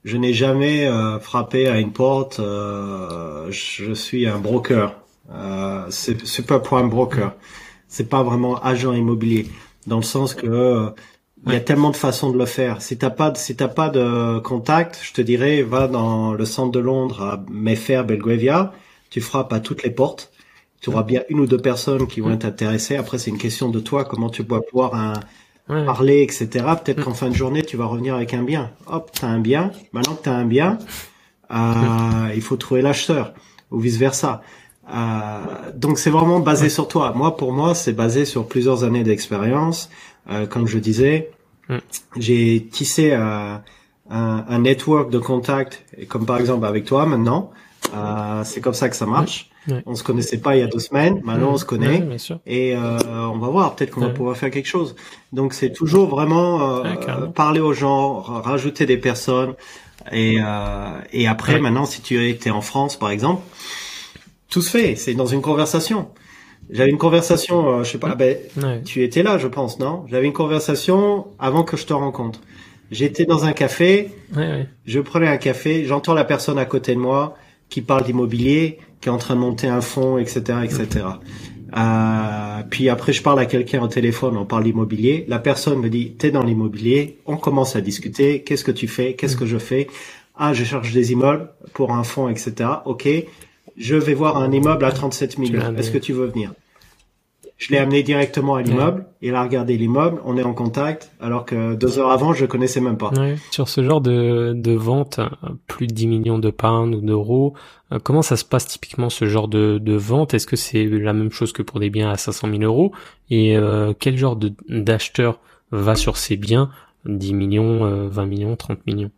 je n'ai jamais euh, frappé à une porte. Euh, je suis un broker. Euh, c'est c'est pas pour un broker. C'est pas vraiment agent immobilier, dans le sens que euh, il y a tellement de façons de le faire. Si t'as pas de, si t'as pas de contact, je te dirais, va dans le centre de Londres à Mayfair, Belgravia. Tu frappes à toutes les portes. Tu auras bien une ou deux personnes qui vont être intéressées. Après, c'est une question de toi, comment tu vas pouvoir un, ouais. parler, et cetera. Peut-être qu'en fin de journée, tu vas revenir avec un bien. Hop, t'as un bien. Maintenant que t'as un bien, euh, il faut trouver l'acheteur ou vice versa. Euh, donc c'est vraiment basé sur toi. Moi, pour moi, c'est basé sur plusieurs années d'expérience. Euh, comme je disais, j'ai tissé euh, un, un network de contacts, comme par exemple avec toi maintenant. Euh, c'est comme ça que ça marche. Ouais. On se connaissait pas il y a deux semaines, maintenant ouais. on se connaît ouais, et euh, on va voir, peut-être qu'on ouais. va pouvoir faire quelque chose. Donc c'est toujours vraiment euh, ouais, parler aux gens, rajouter des personnes et euh, et après ouais. maintenant si tu étais en France par exemple, tout se fait, c'est dans une conversation. J'avais une conversation, euh, je sais pas, ben ouais. tu étais là je pense, non? J'avais une conversation avant que je te rencontre. J'étais dans un café, ouais, ouais. je prenais un café, j'entends la personne à côté de moi qui parle d'immobilier, qui est en train de monter un fonds, et cetera, et cetera. Euh, puis après, je parle à quelqu'un au téléphone, on parle d'immobilier. La personne me dit, t'es dans l'immobilier. On commence à discuter. Qu'est-ce que tu fais? Qu'est-ce que je fais? Ah, je cherche des immeubles pour un fonds, et cetera. Ok. Je vais voir un immeuble à trente-sept millions. Est-ce que tu veux venir? Je l'ai amené directement à l'immeuble. Ouais. Il a regardé l'immeuble. On est en contact. Alors que deux heures avant, je le connaissais même pas. Ouais. Sur ce genre de, de vente, plus de dix millions de pounds ou d'euros, euh, comment ça se passe typiquement ce genre de, de vente? Est-ce que c'est la même chose que pour des biens à cinq cent mille euros? Et euh, quel genre de, d'acheteur va sur ces biens? dix millions, euh, vingt millions, trente millions?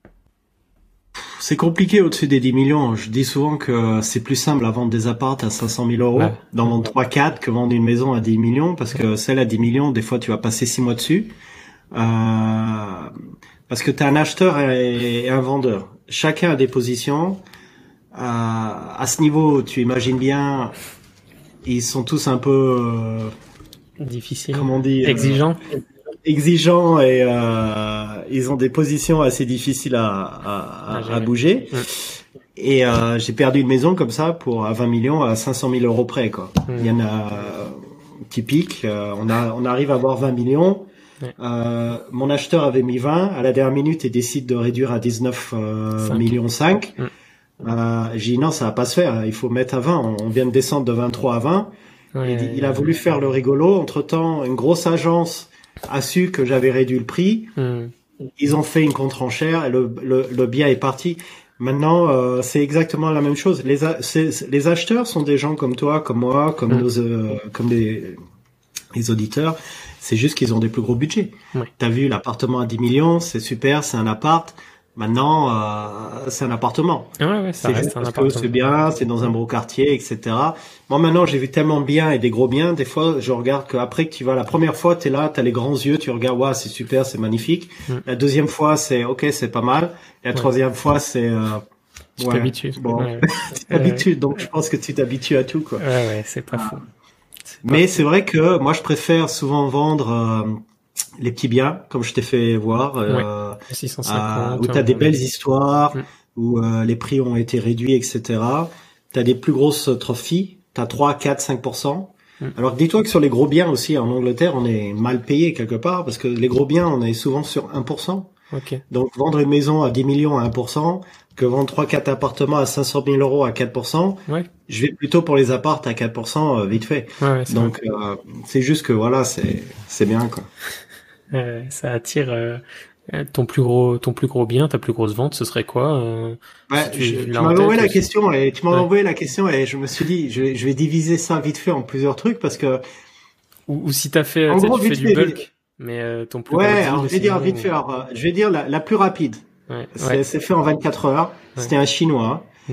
C'est compliqué au-dessus des dix millions. Je dis souvent que c'est plus simple à vendre des apparts à cinq cent mille euros, ouais. d'en vendre trois quatre que vendre une maison à dix millions, parce que celle à dix millions, des fois, tu vas passer six mois dessus. Euh, parce que tu as un acheteur et un vendeur. Chacun a des positions. Euh, à ce niveau, tu imagines bien, ils sont tous un peu... Euh, difficiles. Comment dire? Exigeants. Euh, exigeants et euh, ils ont des positions assez difficiles à, à, à, à bouger. Ouais. Et euh, j'ai perdu une maison comme ça pour à vingt millions à cinq cent mille euros près quoi. Mmh. Il y en a euh, typique. Euh, on a on arrive à avoir vingt millions. Ouais. Euh, mon acheteur avait mis vingt. À la dernière minute, il décide de réduire à dix-neuf euh, millions cinq. Mmh. Euh, j'ai dit non, ça va pas se faire. Il faut mettre à vingt. On, on vient de descendre de vingt-trois à vingt. Ouais, il, il a voulu faire le rigolo. Entre temps, une grosse agence a su que j'avais réduit le prix. Mmh. Ils ont fait une contre-enchère et le, le, le bien est parti. Maintenant, euh, c'est exactement la même chose. Les, a, c'est, les acheteurs sont des gens comme toi, comme moi, comme mmh. nos, euh, comme les, les auditeurs. C'est juste qu'ils ont des plus gros budgets. Mmh. T'as vu l'appartement à dix millions, c'est super, c'est un appart. Maintenant, euh, c'est un appartement. Ouais, ouais, ça c'est reste juste un parce appartement. que c'est bien, c'est dans un beau quartier, et cetera. Moi, maintenant, j'ai vu tellement de biens et des gros biens. Des fois, je regarde qu'après que tu vas, la première fois, t'es là, t'as les grands yeux, tu regardes, waouh, c'est super, c'est magnifique. Mm. La deuxième fois, c'est ok, c'est pas mal. Et la ouais. troisième fois, c'est euh, tu ouais, t'habitues. Bon, ouais. tu t'habitues. Donc, je pense que tu t'habitues à tout, quoi. Ouais, ouais, c'est pas fou. C'est pas Mais fou. C'est vrai que moi, je préfère souvent vendre. Euh, les petits biens, comme je t'ai fait voir, ouais, euh, six cent cinquante, euh, où tu as des belles histoires, mmh. où euh, les prix ont été réduits, et cetera. Tu as des plus grosses trophies, tu as trois, quatre, cinq pour cent. Mmh. Alors dis-toi que sur les gros biens aussi, en Angleterre, on est mal payé quelque part, parce que les gros biens, on est souvent sur un pour cent. Okay. Donc vendre une maison à dix millions à un pour cent, que vendre trois, quatre appartements à cinq cent mille euros à quatre pour cent, ouais. je vais plutôt pour les apparts à quatre pour cent euh, vite fait. Ouais, ouais, c'est Donc euh, c'est juste que voilà, c'est c'est bien quoi. Euh, ça attire euh, ton plus gros ton plus gros bien, ta plus grosse vente, ce serait quoi euh, ouais, si tu, je, tu m'as envoyé la question et tu m'as ouais. envoyé la question et je me suis dit je vais, je vais diviser ça vite fait en plusieurs trucs parce que ou, ou si t'as fait tu, gros, tu fais du bulk vite. Mais euh, ton plus ouais gros alors je vais dire vite fait alors, je vais dire la, la plus rapide ouais. c'est, ouais. c'est fait en vingt-quatre heures ouais. C'était un chinois mmh.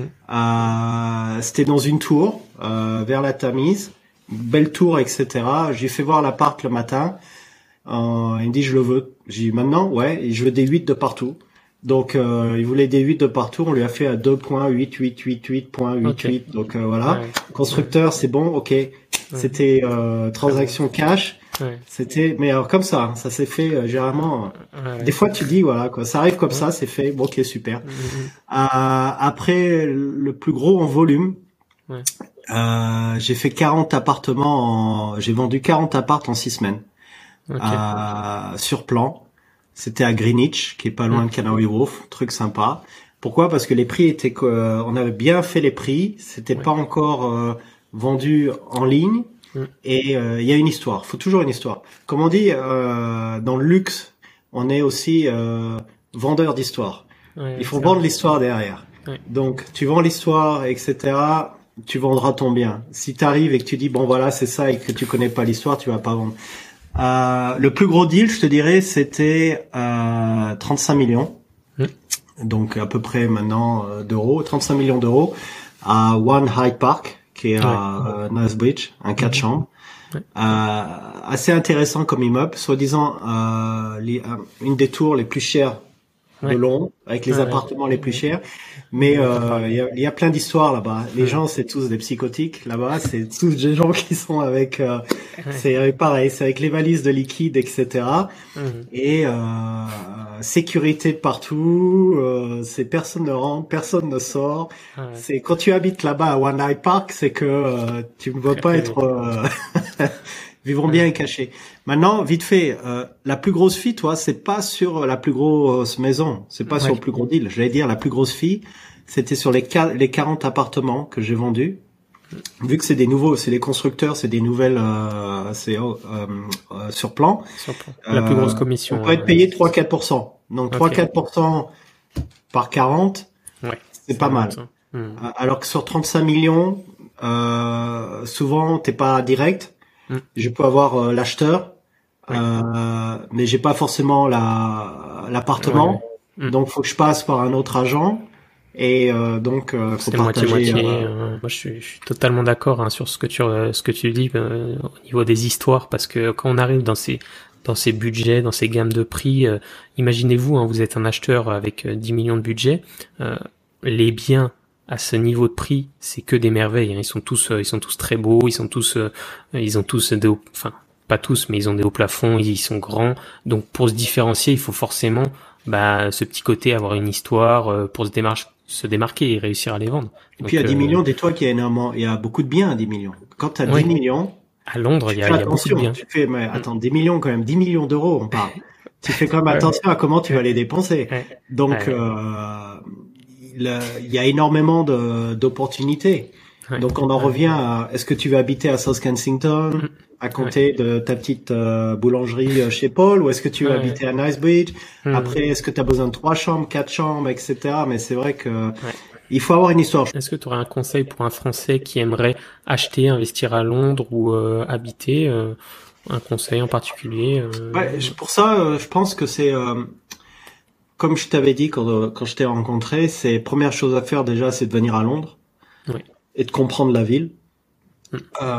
euh, c'était dans une tour euh, vers la Tamise, belle tour etc. J'ai fait voir l'appart le matin. Euh, il me dit je le veux. J'ai dit maintenant ouais et je veux des huit de partout. Donc euh, il voulait des huit de partout. On lui a fait à deux virgule huit huit huit huit virgule huit huit. Okay. Donc euh, voilà. Ouais. Constructeur ouais. C'est bon ok. Ouais. C'était euh, transaction cash. Ouais. C'était, mais alors comme ça, ça s'est fait euh, généralement. Euh, ouais. Des fois, tu dis voilà quoi, ça arrive comme ouais. ça, c'est fait. Bon, ok, super. Mm-hmm. Euh, après, le plus gros en volume, ouais. euh, j'ai fait quarante appartements. En, j'ai vendu quarante appartements en six semaines okay. euh, sur plan. C'était à Greenwich, qui est pas loin mm. de Canary Wharf, truc sympa. Pourquoi? Parce que les prix étaient, euh, on avait bien fait les prix. C'était ouais. pas encore euh, vendu en ligne. Et il euh, y a une histoire, faut toujours une histoire. Comme on dit, euh, dans le luxe, on est aussi euh, vendeur d'histoire. Ouais, il faut vendre vrai. l'histoire derrière. Ouais. Donc, tu vends l'histoire, et cetera, tu vendras ton bien. Si tu arrives et que tu dis, bon voilà, c'est ça, et que tu connais pas l'histoire, tu vas pas vendre. Euh, le plus gros deal, je te dirais, c'était euh, trente-cinq millions. Mmh. Donc, à peu près maintenant euh, d'euros, trente-cinq millions d'euros à One Hyde Park, qui est à ouais. Knightsbridge, un quatre mmh. chambres. Ouais. Euh, assez intéressant comme immeuble, soi-disant euh, les, euh, une des tours les plus chères de ouais. Londres, avec les ouais, appartements ouais. les plus chers. Mais il euh, y, a, y a plein d'histoires là-bas. Les ouais. gens, c'est tous des psychotiques là-bas. C'est tous des gens qui sont avec... Euh, ouais. C'est pareil, c'est avec les valises de liquide, et cetera. Mmh. Et euh, sécurité de partout. Euh, c'est personne ne rentre, personne ne sort. Ouais. C'est quand tu habites là-bas à One Hyde Park, c'est que euh, tu ne veux pas être... Euh, vivons bien et cachés. Maintenant, vite fait, euh, la plus grosse fille, toi, c'est pas sur la plus grosse maison, c'est pas ouais. sur le plus gros deal. J'allais dire la plus grosse fille, c'était sur les les quarante appartements que j'ai vendus. Vu que c'est des nouveaux, c'est des constructeurs, c'est des nouvelles, euh, c'est euh, euh, sur plan. Sur plan. La euh, plus grosse commission. On peut être payé trois à quatre pour cent. Donc trois à quatre pour cent par quarante, ouais, c'est, c'est pas mal. Mmh. Alors que sur trente-cinq millions, euh, souvent t'es pas direct. Mmh. Je peux avoir euh, l'acheteur, ouais. euh, mais j'ai pas forcément la l'appartement, ouais. mmh. donc faut que je passe par un autre agent et euh, donc euh, faut c'est partager. Moitié, moitié, euh... euh, moi je suis, je suis totalement d'accord hein, sur ce que tu euh, ce que tu dis euh, au niveau des histoires parce que quand on arrive dans ces dans ces budgets, dans ces gammes de prix, euh, imaginez-vous, hein, vous êtes un acheteur avec euh, dix millions de budget, euh, les biens à ce niveau de prix, c'est que des merveilles. Hein. Ils sont tous, euh, ils sont tous très beaux. Ils sont tous, euh, ils ont tous des, hauts, enfin pas tous, mais ils ont des hauts plafonds. Ils sont grands. Donc pour se différencier, il faut forcément, bah, ce petit côté avoir une histoire euh, pour se démarquer, se démarquer et réussir à les vendre. Et Donc, puis à dix euh, millions, dis-toi qu'il y a énormément, il y a beaucoup de biens à dix millions. Quand tu as ouais. dix millions, à Londres, il y a, il y a beaucoup de biens. Tu fais, mais attends, dix millions quand même, dix millions d'euros, on parle. Tu fais quand même attention ouais. à comment tu vas les dépenser. Ouais. Donc ouais. Euh, il y a énormément de, d'opportunités. Ouais. Donc on en revient à, est-ce que tu veux habiter à South Kensington, à côté ouais. de ta petite euh, boulangerie chez Paul, ou est-ce que tu veux ouais. habiter à Knightsbridge? Mmh. Après, est-ce que tu as besoin de trois chambres, quatre chambres, et cetera. Mais c'est vrai que ouais. il faut avoir une histoire. Est-ce que tu aurais un conseil pour un Français qui aimerait acheter, investir à Londres ou euh, habiter euh, un conseil en particulier euh... Ouais, pour ça, euh, je pense que c'est... Euh, Comme je t'avais dit quand, quand je t'ai rencontré, c'est première chose à faire déjà, c'est de venir à Londres oui. et de comprendre la ville. Mm.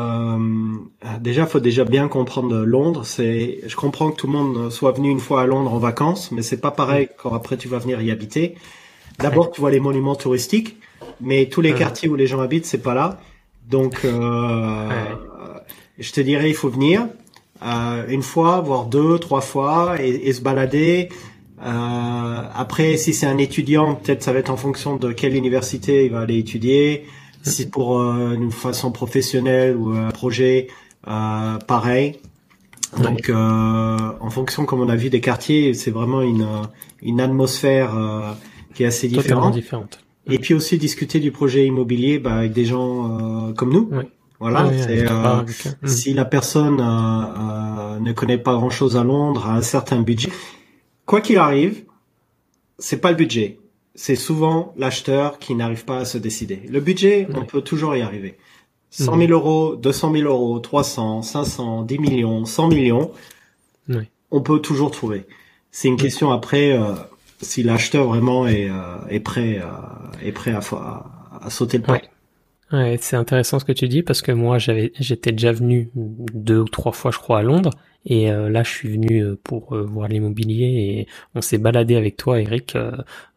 Euh, déjà, faut déjà bien comprendre Londres. C'est, je comprends que tout le monde soit venu une fois à Londres en vacances, mais c'est pas pareil mm. quand après tu vas venir y habiter. D'abord, ouais. tu vois les monuments touristiques, mais tous les ouais. quartiers où les gens habitent, c'est pas là. Donc, euh, ouais. je te dirais, il faut venir euh, une fois, voire deux, trois fois, et, et se balader. Euh, après, si c'est un étudiant, peut-être ça va être en fonction de quelle université il va aller étudier. Si pour euh, une façon professionnelle ou un projet, euh, pareil. Donc, euh, en fonction, comme on a vu, des quartiers, c'est vraiment une une atmosphère euh, qui est assez différente. différente. Et puis aussi discuter du projet immobilier bah, avec des gens euh, comme nous. Oui. Voilà. Oui, c'est, oui, euh, si la personne euh, euh, ne connaît pas grand-chose à Londres, a un certain budget. Quoi qu'il arrive, c'est pas le budget. C'est souvent l'acheteur qui n'arrive pas à se décider. Le budget, oui. on peut toujours y arriver. cent mille euros, deux cent mille euros, trois cents, cinq cents, dix millions, cent millions, oui. on peut toujours trouver. C'est une oui. question après, euh, si l'acheteur vraiment est, euh, est prêt, euh, est prêt à, à, à sauter le pas. Oui. Ouais, c'est intéressant ce que tu dis parce que moi j'avais j'étais déjà venu deux ou trois fois je crois à Londres et euh, là je suis venu pour euh, voir l'immobilier et on s'est baladé avec toi Eric euh,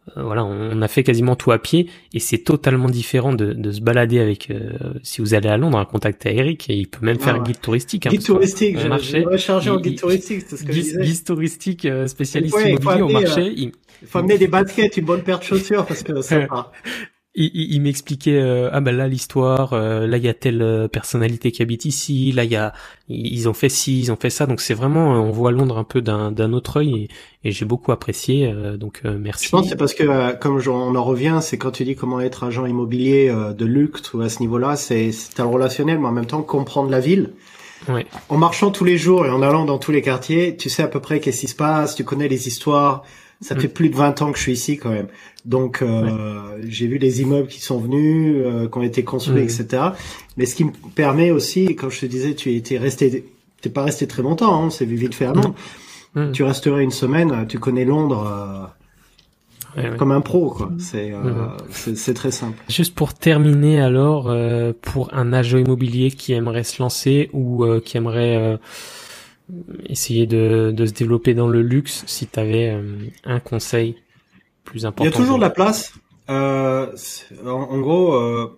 euh, voilà, on a fait quasiment tout à pied et c'est totalement différent de, de se balader avec. Euh, si vous allez à Londres, hein, contactez à Eric et il peut même faire ah ouais. guide touristique. Hein, guide touristique, je, marché, je vais recharger en guide touristique, c'est ce que guide, je disais. Guide touristique euh, spécialiste ouais, immobilier au marché. Euh, il faut amener des baskets, une bonne paire de chaussures parce que ça part. Il, il, il m'expliquait euh, ah ben là l'histoire, euh, là il y a telle euh, personnalité qui habite ici, là il y a ils ont fait ci, ils ont fait ça, donc c'est vraiment on voit Londres un peu d'un d'un autre œil et, et j'ai beaucoup apprécié, euh, donc euh, merci. Je pense que c'est parce que euh, comme on en revient, c'est quand tu dis comment être agent immobilier euh, de luxe ou à ce niveau-là, c'est c'est un relationnel, mais en même temps comprendre la ville. Ouais. En marchant tous les jours et en allant dans tous les quartiers, tu sais à peu près qu'est-ce qui se passe, tu connais les histoires. Ça mmh. fait plus de vingt ans que je suis ici quand même. Donc euh, ouais. j'ai vu les immeubles qui sont venus, euh, qui ont été construits, mmh. et cetera. Mais ce qui me permet aussi, comme je te disais, tu étais resté, t'es pas resté très longtemps, hein, on s'est vu vite fait à Londres. Mmh. Tu resterais une semaine, tu connais Londres euh, ouais, comme ouais. un pro, quoi. C'est, euh, mmh. c'est c'est très simple. Juste pour terminer alors, euh, pour un agent immobilier qui aimerait se lancer ou euh, qui aimerait euh, essayer de, de se développer dans le luxe, si tu avais euh, un conseil plus important. Il y a toujours de la place. Euh, en, en gros, euh,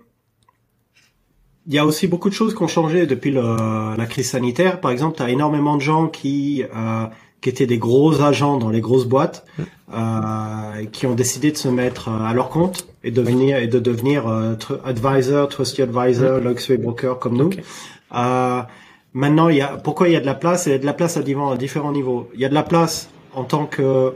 il y a aussi beaucoup de choses qui ont changé depuis le, la crise sanitaire. Par exemple, tu as énormément de gens qui euh, qui étaient des gros agents dans les grosses boîtes, mmh. euh, qui ont décidé de se mettre à leur compte et devenir et de devenir euh, advisor, trusted advisor, mmh. luxury broker comme nous. Okay. Euh, Maintenant, il y a, pourquoi il y a de la place? Il y a de la place à différents niveaux. Il y a de la place en tant que,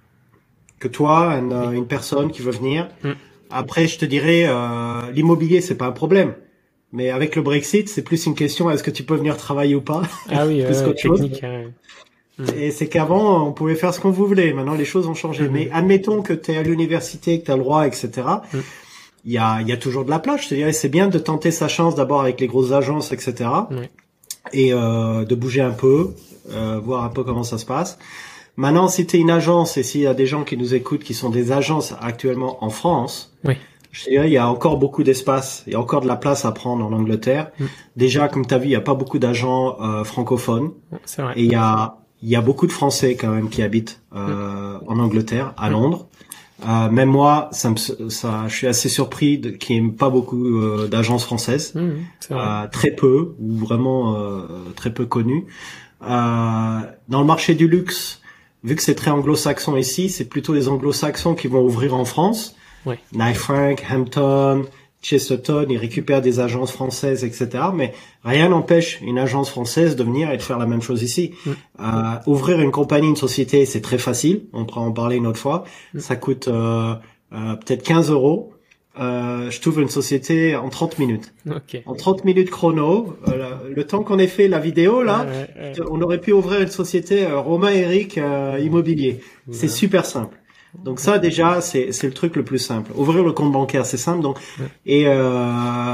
que toi, une, une personne qui veut venir. Mm. Après, je te dirais, euh, l'immobilier, c'est pas un problème. Mais avec le Brexit, c'est plus une question, est-ce que tu peux venir travailler ou pas? Ah oui, plus euh, qu'autre technique. chose. Euh... Mm. Et c'est qu'avant, on pouvait faire ce qu'on voulait. Maintenant, les choses ont changé. Mm. Mais admettons que tu es à l'université, que tu as le droit, et cetera. Mm. Il y a, il y a toujours de la place. Je te dirais, c'est bien de tenter sa chance d'abord avec les grosses agences, et cetera. Mm. Et euh, de bouger un peu, euh, voir un peu comment ça se passe. Maintenant, si tu es une agence et s'il y a des gens qui nous écoutent qui sont des agences actuellement en France, oui. je dirais il y a encore beaucoup d'espace, il y a encore de la place à prendre en Angleterre. Mm. Déjà, comme tu as vu, il n'y a pas beaucoup d'agents euh, francophones. C'est vrai. Et il y a il y a beaucoup de Français quand même qui habitent euh, mm. en Angleterre, à mm. Londres. Euh, même moi, ça me, ça, je suis assez surpris de, qu'il n'y ait pas beaucoup euh, d'agences françaises, mmh, euh, très peu ou vraiment euh, très peu connues. Euh, dans le marché du luxe, vu que c'est très anglo-saxon ici, c'est plutôt les anglo-saxons qui vont ouvrir en France. Ouais. Knight Frank, Hampton, Chesterton, ils récupèrent des agences françaises, et cetera. Mais rien n'empêche une agence française de venir et de faire la même chose ici. Mm. Euh, ouvrir une compagnie, une société, c'est très facile. On pourra en parler une autre fois. Mm. Ça coûte euh, euh, peut-être quinze euros. Euh, je t'ouvre une société en trente minutes. Okay. En trente minutes chrono, euh, le temps qu'on ait fait la vidéo, là, ouais, ouais, ouais. on aurait pu ouvrir une société euh, Romain Eric euh, Immobilier. Ouais. C'est super simple. Donc ça déjà c'est c'est le truc le plus simple. Ouvrir le compte bancaire c'est simple donc ouais. et euh,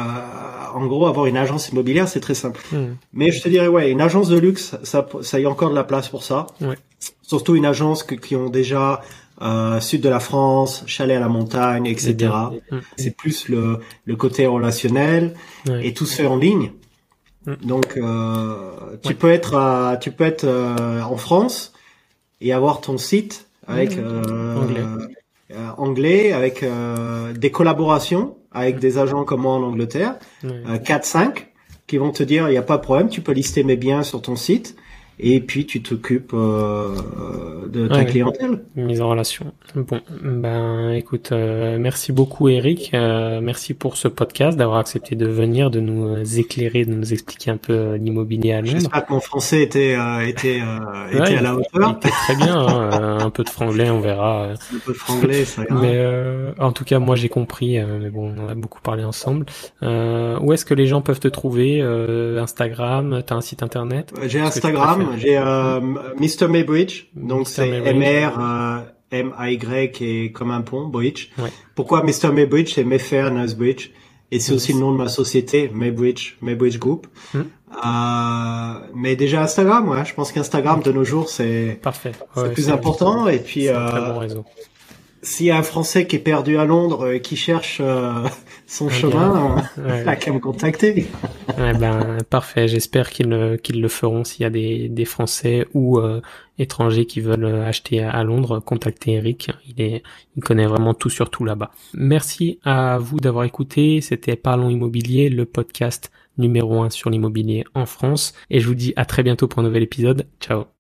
en gros avoir une agence immobilière c'est très simple. Mmh. Mais je te dirais ouais une agence de luxe ça ça y a encore de la place pour ça. Ouais. Surtout une agence que, qui ont déjà euh, sud de la France, chalet à la montagne, et cetera. Mmh. C'est plus le le côté relationnel ouais. et tout se fait en ligne. Mmh. Donc euh, tu ouais. peux être à, tu peux être euh, en France et avoir ton site avec euh, anglais. Euh, anglais, avec euh, des collaborations avec des agents comme moi en Angleterre, ouais. euh, quatre cinq, qui vont te dire il n'y a pas de problème, tu peux lister mes biens sur ton site, et puis tu t'occupes euh, de ta ouais, clientèle. Mise en relation. Bon, ben écoute, euh, merci beaucoup Eric, euh, merci pour ce podcast, d'avoir accepté de venir, de nous éclairer, de nous expliquer un peu l'immobilier à Londres. J'espère que mon français était euh, était euh, était ouais, à la hauteur. Il était très bien, hein, un peu de franglais, on verra. Un peu de franglais, ça ira. Mais euh, en tout cas, moi j'ai compris. Euh, mais bon, on a beaucoup parlé ensemble. Euh, où est-ce que les gens peuvent te trouver? euh, Instagram, t'as un site internet? J'ai Instagram. J'ai euh, Mister Maybridge, donc c'est M R euh, M A Y et comme un pont, Bridge. Ouais. Pourquoi Mister Maybridge? C'est Mayfair Knightsbridge et c'est oui. aussi le nom de ma société, Maybridge, Maybridge Group. Mm. Euh, mais déjà Instagram, ouais, je pense qu'Instagram de nos jours c'est parfait, c'est ouais, plus c'est important et puis c'est euh, un très bon réseau. s'il y a un Français qui est perdu à Londres et qui cherche euh, son okay. chemin, il ouais. n'a qu'à me contacter. Ouais, ben parfait. J'espère qu'ils qu'ils le feront. S'il y a des des Français ou euh, étrangers qui veulent acheter à Londres, contactez Eric. Il est il connaît vraiment tout sur tout là-bas. Merci à vous d'avoir écouté. C'était Parlons Immobilier, le podcast numéro un sur l'immobilier en France. Et je vous dis à très bientôt pour un nouvel épisode. Ciao.